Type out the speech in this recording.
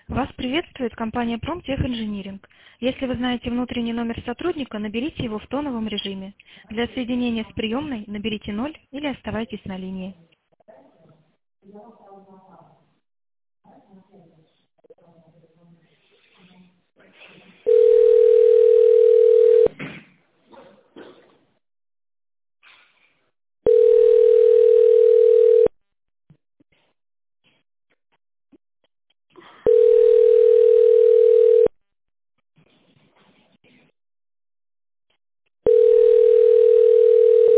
Вас приветствует компания «Промтехинжиниринг». Если вы знаете внутренний номер сотрудника, наберите его в тоновом режиме. Для соединения с приемной наберите 0 или оставайтесь на линии.